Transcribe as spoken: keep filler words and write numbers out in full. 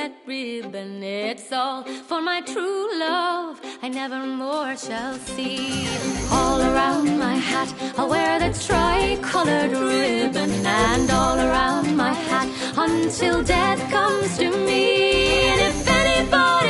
that ribbon. It's all for my true love I never more shall see. All around my hat I'll wear the tricolored ribbon, and all around my hat until death comes to me. And if anybody